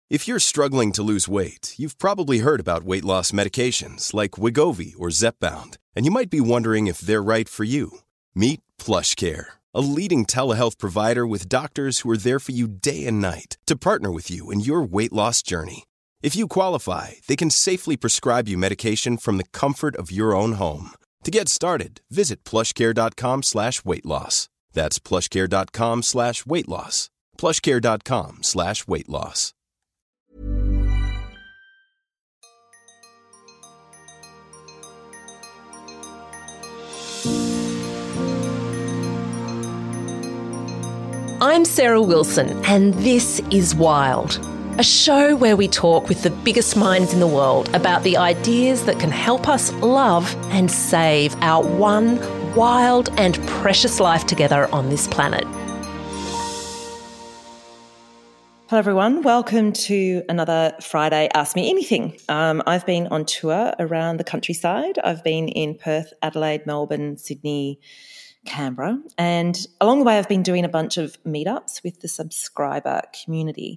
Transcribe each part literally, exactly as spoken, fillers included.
If you're struggling to lose weight, you've probably heard about weight loss medications like Wegovy or Zepbound, and you might be wondering if they're right for you. Meet PlushCare, a leading telehealth provider with doctors who are there for you day and night to partner with you in your weight loss journey. If you qualify, they can safely prescribe you medication from the comfort of your own home. To get started, visit plushcare.com slash weight loss. That's plushcare.com slash weight loss. plushcare.com slash weight loss. I'm Sarah Wilson, and this is Wild, a show where we talk with the biggest minds in the world about the ideas that can help us love and save our one wild and precious life together on this planet. Hello everyone, welcome to another Friday Ask Me Anything. Um, I've been on tour around the countryside. I've been in Perth, Adelaide, Melbourne, Sydney, Canberra, and along the way I've been doing a bunch of meetups with the subscriber community.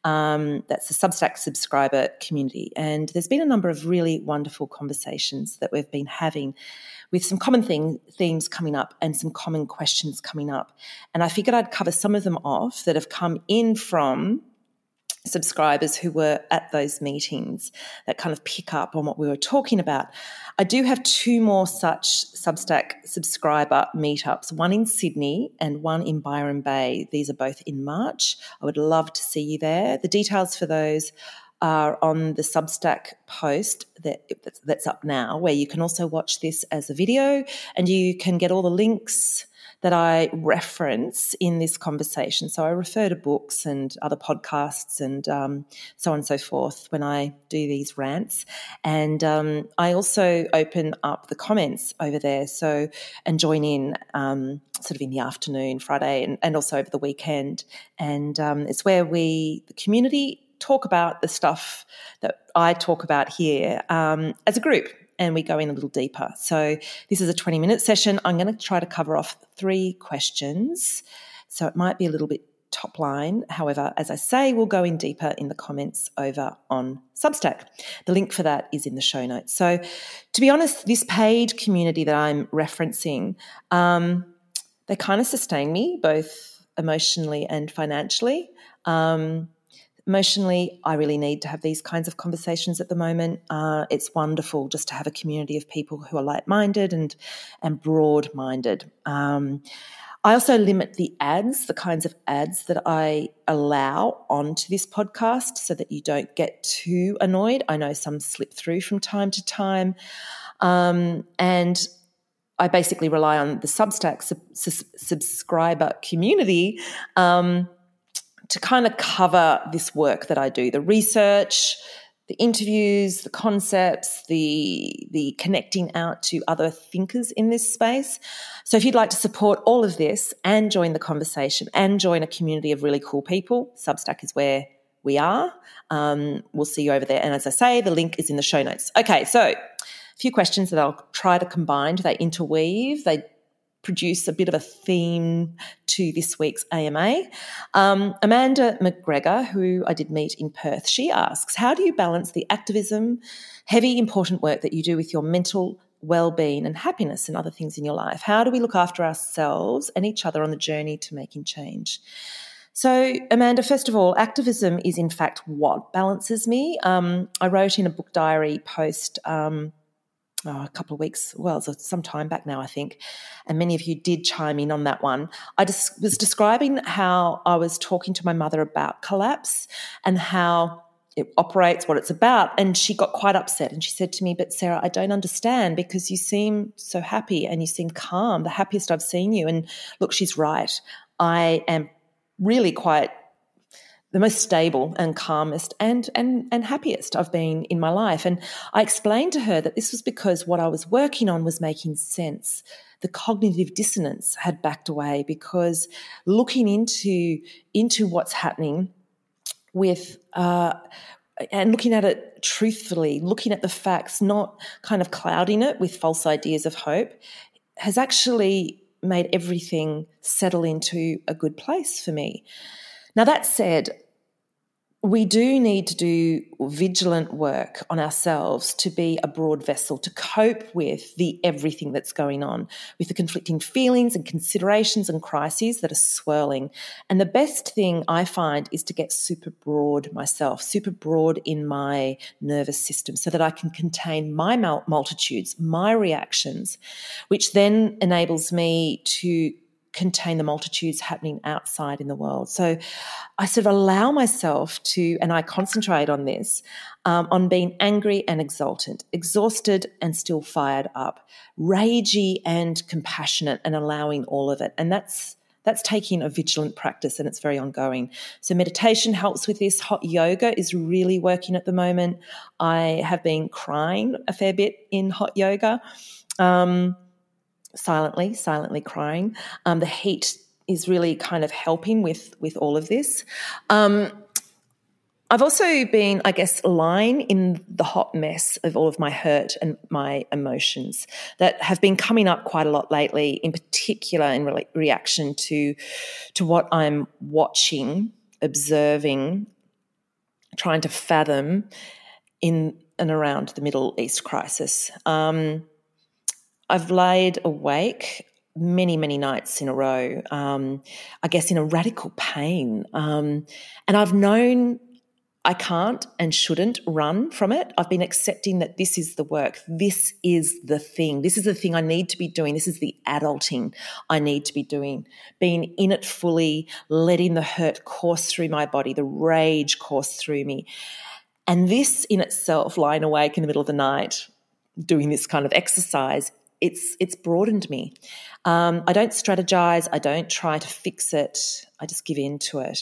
Um, that's the Substack subscriber community, and there's been a number of really wonderful conversations that we've been having with some common thing, themes coming up and some common questions coming up. And I figured I'd cover some of them off that have come in from subscribers who were at those meetings that kind of pick up on what we were talking about. I do have two more such Substack subscriber meetups, one in Sydney and one in Byron Bay. These are both in March. I would love to see you there. The details for those are on the Substack post that, that's up now, where you can also watch this as a video and you can get all the links that I reference in this conversation. So I refer to books and other podcasts and um, so on and so forth when I do these rants. And um, I also open up the comments over there, so and join in um, sort of in the afternoon, Friday, and, and also over the weekend. And um, it's where we, the community, talk about the stuff that I talk about here um, as a group. And we go in a little deeper. So this is a twenty-minute session. I'm going to try to cover off three questions. So it might be a little bit top line. However, as I say, we'll go in deeper in the comments over on Substack. The link for that is in the show notes. So to be honest, this paid community that I'm referencing, um, they kind of sustain me both emotionally and financially. Um Emotionally, I really need to have these kinds of conversations at the moment. Uh, it's wonderful just to have a community of people who are like-minded and, and broad-minded. Um, I also limit the ads, the kinds of ads that I allow onto this podcast so that you don't get too annoyed. I know some slip through from time to time. Um, and I basically rely on the Substack sub- sub- subscriber community um to kind of cover this work that I do, the research, the interviews, the concepts, the, the connecting out to other thinkers in this space. So if you'd like to support all of this and join the conversation and join a community of really cool people, Substack is where we are. Um, we'll see you over there. And as I say, the link is in the show notes. Okay, so a few questions that I'll try to combine. They interweave. They produce a bit of a theme to this week's A M A. Um, Amanda McGregor, who I did meet in Perth, she asks, how do you balance the activism, heavy, important work that you do with your mental well-being and happiness and other things in your life? How do we look after ourselves and each other on the journey to making change? So, Amanda, first of all, activism is in fact what balances me. Um, I wrote in a book diary post um, Oh, a couple of weeks, well, so some time back now, I think, and many of you did chime in on that one. I just was describing how I was talking to my mother about collapse and how it operates, what it's about, and she got quite upset and she said to me, but Sarah, I don't understand because you seem so happy and you seem calm, the happiest I've seen you. And look, she's right. I am really quite the most stable and calmest and, and, and happiest I've been in my life. And I explained to her that this was because what I was working on was making sense. The cognitive dissonance had backed away because looking into, into what's happening with uh, and looking at it truthfully, looking at the facts, not kind of clouding it with false ideas of hope, has actually made everything settle into a good place for me. Now, that said, we do need to do vigilant work on ourselves to be a broad vessel, to cope with the everything that's going on, with the conflicting feelings and considerations and crises that are swirling. And the best thing I find is to get super broad myself, super broad in my nervous system, so that I can contain my multitudes, my reactions, which then enables me to contain the multitudes happening outside in the world. So I sort of allow myself to, and I concentrate on this, um, on being angry and exultant, exhausted and still fired up, ragey and compassionate, and allowing all of it. And that's that's taking a vigilant practice, and it's very ongoing. So meditation helps with this. Hot yoga is really working at the moment. I have been crying a fair bit in hot yoga. Um, silently, silently crying. Um, the heat is really kind of helping with, with all of this. Um, I've also been, I guess, lying in the hot mess of all of my hurt and my emotions that have been coming up quite a lot lately, in particular in re- reaction to, to what I'm watching, observing, trying to fathom in and around the Middle East crisis. Um, I've laid awake many, many nights in a row, um, I guess in a radical pain. Um, and I've known I can't and shouldn't run from it. I've been accepting that this is the work. This is the thing. This is the thing I need to be doing. This is the adulting I need to be doing. Being in it fully, letting the hurt course through my body, the rage course through me. And this in itself, lying awake in the middle of the night, doing this kind of exercise, It's it's broadened me. Um, I don't strategize. I don't try to fix it. I just give in to it.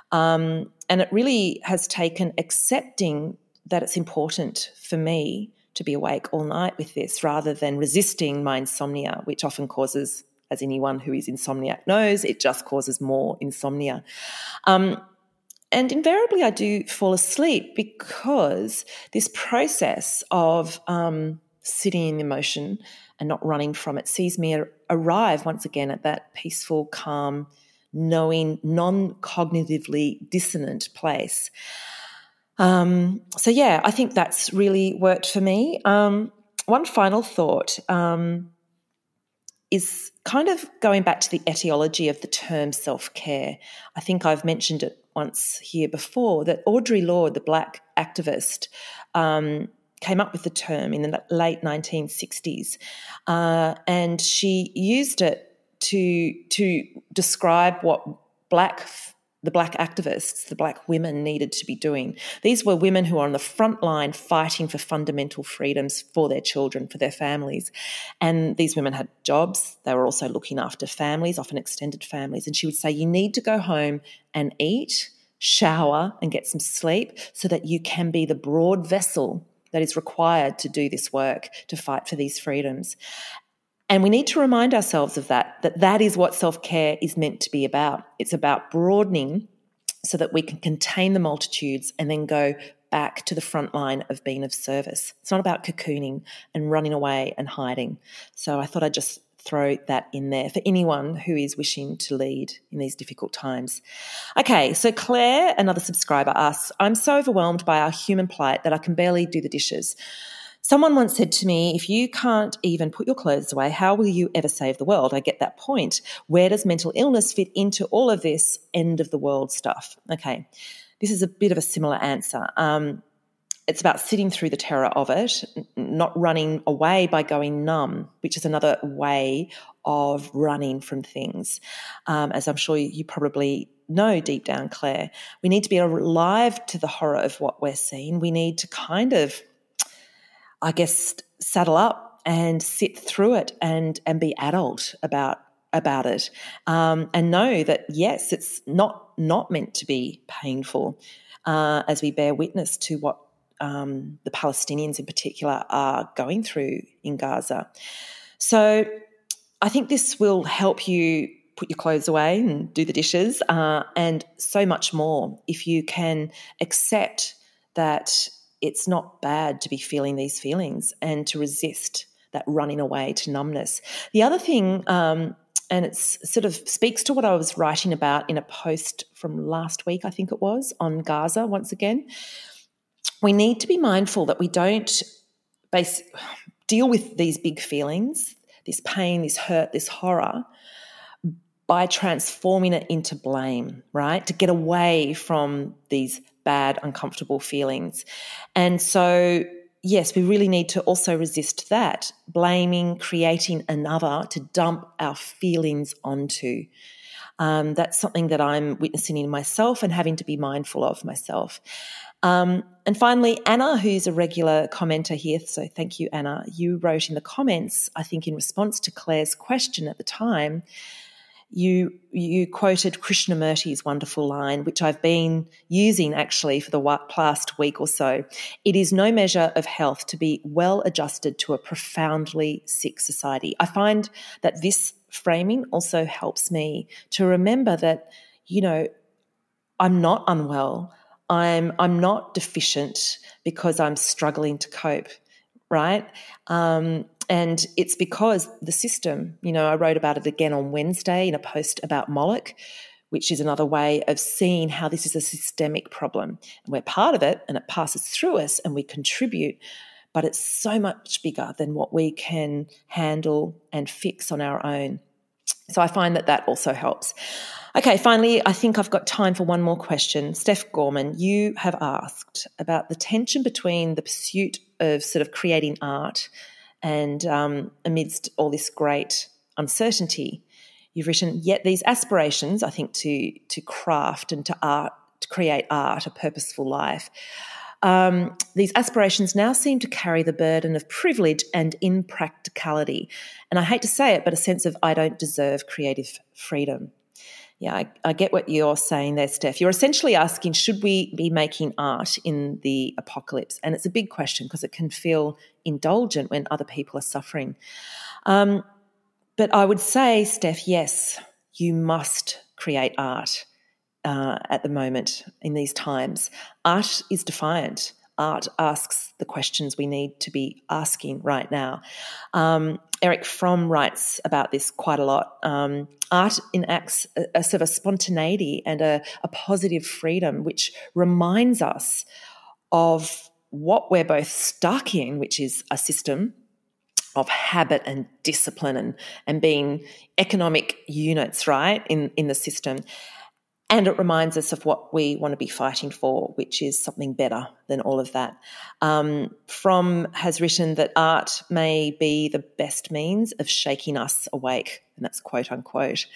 Um, and it really has taken accepting that it's important for me to be awake all night with this, rather than resisting my insomnia, which often causes, as anyone who is insomniac knows, it just causes more insomnia. Um, and invariably I do fall asleep because this process of um, sitting in emotion and not running from it sees me arrive once again at that peaceful, calm, knowing, non-cognitively dissonant place. Um, so, yeah, I think that's really worked for me. Um, one final thought um, is kind of going back to the etiology of the term self-care. I think I've mentioned it once here before, that Audre Lorde, the Black activist, um, came up with the term in the late nineteen sixties, uh, and she used it to to describe what black the black activists, the black women, needed to be doing. These were women who are on the front line fighting for fundamental freedoms for their children, for their families. And these women had jobs. They were also looking after families, often extended families. And she would say, you need to go home and eat, shower, and get some sleep so that you can be the broad vessel that is required to do this work, to fight for these freedoms. And we need to remind ourselves of that, that that is what self-care is meant to be about. It's about broadening so that we can contain the multitudes and then go back to the front line of being of service. It's not about cocooning and running away and hiding. So I thought I'd just throw that in there for anyone who is wishing to lead in these difficult times. Okay, so Claire, another subscriber, asks, I'm so overwhelmed by our human plight that I can barely do the dishes. Someone once said to me, if you can't even put your clothes away, how will you ever save the world? I get that point. Where does mental illness fit into all of this end of the world stuff? Okay, this is a bit of a similar answer. Um, It's about sitting through the terror of it, not running away by going numb, which is another way of running from things. Um, as I'm sure you probably know deep down, Claire, we need to be alive to the horror of what we're seeing. We need to kind of, I guess, saddle up and sit through it and, and be adult about about it, um, and know that, yes, it's not, not meant to be painful uh, as we bear witness to what Um, the Palestinians in particular are going through in Gaza. So I think this will help you put your clothes away and do the dishes uh, and so much more if you can accept that it's not bad to be feeling these feelings and to resist that running away to numbness. The other thing, um, and it sort of speaks to what I was writing about in a post from last week, I think it was, on Gaza once again. We need to be mindful that we don't base, deal with these big feelings, this pain, this hurt, this horror, by transforming it into blame, right? To get away from these bad, uncomfortable feelings. And so, yes, we really need to also resist that, blaming, creating another to dump our feelings onto. Um, that's something that I'm witnessing in myself and having to be mindful of myself. Um, and finally, Anna, who's a regular commenter here, so thank you, Anna, you wrote in the comments, I think in response to Claire's question at the time, You you quoted Krishnamurti's wonderful line, which I've been using actually for the past week or so. It is no measure of health to be well adjusted to a profoundly sick society. I find that this framing also helps me to remember that, you know, I'm not unwell. I'm I'm not deficient because I'm struggling to cope, right? Um, And it's because the system, you know, I wrote about it again on Wednesday in a post about Moloch, which is another way of seeing how this is a systemic problem. And we're part of it and it passes through us and we contribute, but it's so much bigger than what we can handle and fix on our own. So I find that that also helps. Okay, finally, I think I've got time for one more question. Steph Gorman, you have asked about the tension between the pursuit of sort of creating art and um, amidst all this great uncertainty. You've written, yet these aspirations, I think, to to craft and to art, to create art, a purposeful life, um, these aspirations now seem to carry the burden of privilege and impracticality. And I hate to say it, but a sense of I don't deserve creative freedom. Yeah, I, I get what you're saying there, Steph. You're essentially asking, should we be making art in the apocalypse? And it's a big question because it can feel indulgent when other people are suffering. Um, but I would say, Steph, yes, you must create art uh, at the moment in these times. Art is defiant. Art asks the questions we need to be asking right now. Um, Eric Fromm writes about this quite a lot. Um, art enacts a, a sort of spontaneity and a, a positive freedom, which reminds us of what we're both stuck in, which is a system of habit and discipline and, and being economic units, right, in, in the system. And it reminds us of what we want to be fighting for, which is something better than all of that. Um, Fromm has written that art may be the best means of shaking us awake, and that's quote unquote.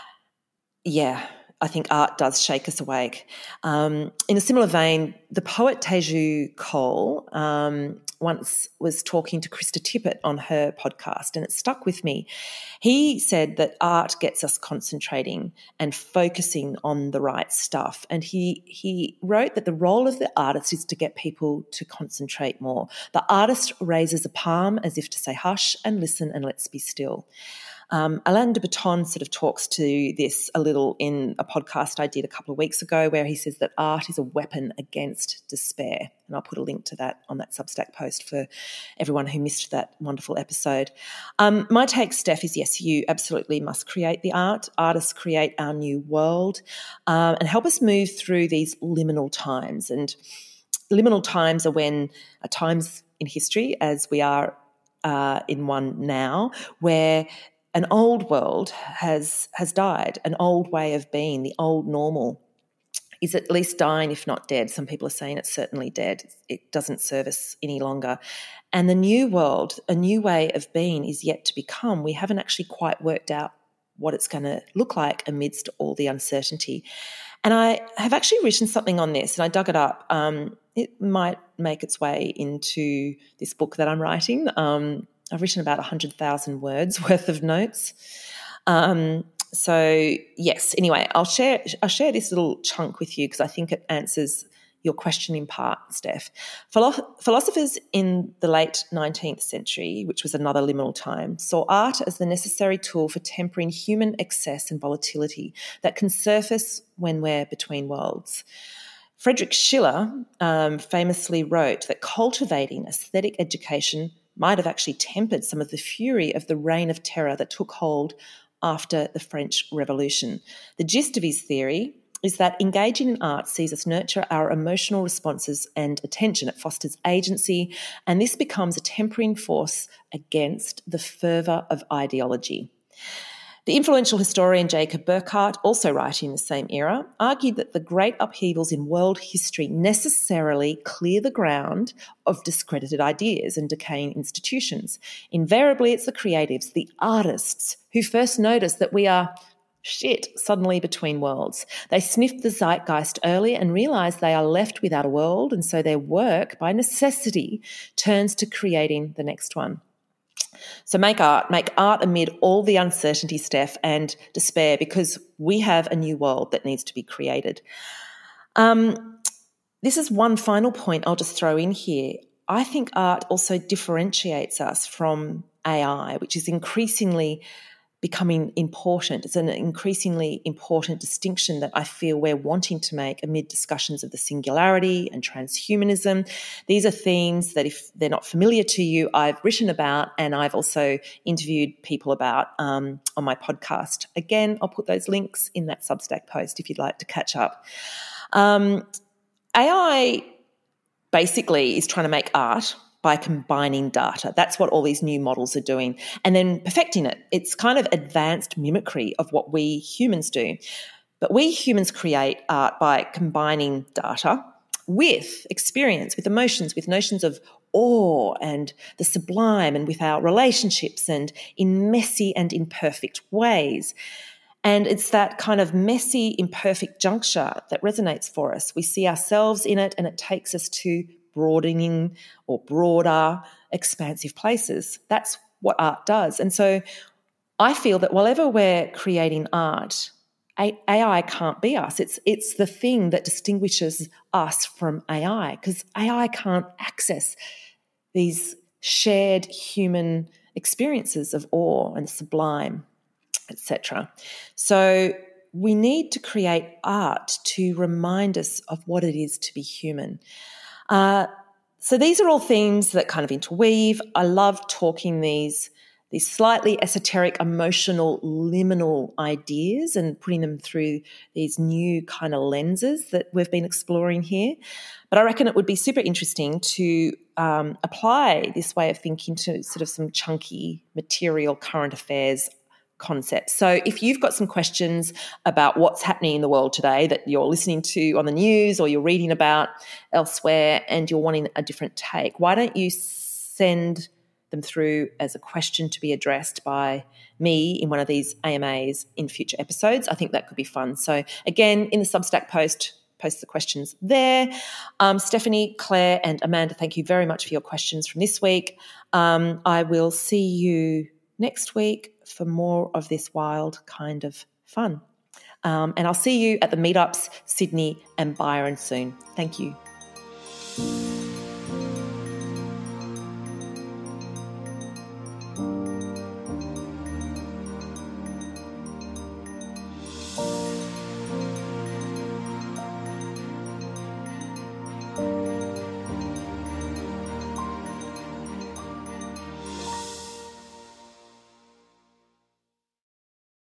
Yeah, I think art does shake us awake. Um, in a similar vein, the poet Teju Cole um, once was talking to Krista Tippett on her podcast, and it stuck with me. He said that art gets us concentrating and focusing on the right stuff. And he he wrote that the role of the artist is to get people to concentrate more. The artist raises a palm as if to say, hush and listen and let's be still. Um, Alain de Botton sort of talks to this a little in a podcast I did a couple of weeks ago where he says that art is a weapon against despair. And I'll put a link to that on that Substack post for everyone who missed that wonderful episode. Um, my take, Steph, is yes, you absolutely must create the art. Artists create our new world um, and help us move through these liminal times. And liminal times are when are times in history, as we are uh, in one now, where an old world has has died, an old way of being, the old normal is at least dying, if not dead. Some people are saying it's certainly dead. It doesn't serve us any longer. And the new world, a new way of being is yet to become. We haven't actually quite worked out what it's going to look like amidst all the uncertainty. And I have actually written something on this, and I dug it up. Um, it might make its way into this book that I'm writing. Um I've written about one hundred thousand words worth of notes. Um, so, yes, anyway, I'll share I'll share this little chunk with you because I think it answers your question in part, Steph. Philo- philosophers in the late nineteenth century, which was another liminal time, saw art as the necessary tool for tempering human excess and volatility that can surface when we're between worlds. Friedrich Schiller um, famously wrote that cultivating aesthetic education might have actually tempered some of the fury of the reign of terror that took hold after the French Revolution. The gist of his theory is that engaging in art sees us nurture our emotional responses and attention. It fosters agency, and this becomes a tempering force against the fervour of ideology. The influential historian Jacob Burckhardt, also writing in the same era, argued that the great upheavals in world history necessarily clear the ground of discredited ideas and decaying institutions. Invariably, it's the creatives, the artists, who first notice that we are shit suddenly between worlds. They sniff the zeitgeist early and realise they are left without a world, and so their work, by necessity, turns to creating the next one. So make art, make art amid all the uncertainty, Steph, and despair, because we have a new world that needs to be created. Um, this is one final point I'll just throw in here. I think art also differentiates us from A I, which is increasingly becoming important. It's an increasingly important distinction that I feel we're wanting to make amid discussions of the singularity and transhumanism. These are themes that, if they're not familiar to you, I've written about, and I've also interviewed people about um, on my podcast. Again, I'll put those links in that Substack post if you'd like to catch up. Um, A I basically is trying to make art by combining data. That's what all these new models are doing, and then perfecting it. It's kind of advanced mimicry of what we humans do. But we humans create art by combining data with experience, with emotions, with notions of awe and the sublime, and with our relationships, and in messy and imperfect ways. And it's that kind of messy, imperfect juncture that resonates for us. We see ourselves in it, and it takes us to broadening or broader, expansive places. That's what art does. And so I feel that whenever we're creating art, A I can't be us. It's it's the thing that distinguishes us from A I, because A I can't access these shared human experiences of awe and sublime, et cetera. So we need to create art to remind us of what it is to be human. Uh, so these are all themes that kind of interweave. I love talking these, these slightly esoteric, emotional, liminal ideas and putting them through these new kind of lenses that we've been exploring here. But I reckon it would be super interesting to um, apply this way of thinking to sort of some chunky, material, current affairs concepts. So if you've got some questions about what's happening in the world today that you're listening to on the news or you're reading about elsewhere and you're wanting a different take, why don't you send them through as a question to be addressed by me in one of these A M As in future episodes? I think that could be fun. So again, in the Substack post, post the questions there. Um, Stephanie, Claire and Amanda, thank you very much for your questions from this week. Um, I will see you next week for more of this wild kind of fun. Um, and I'll see you at the meetups, Sydney and Byron soon. Thank you.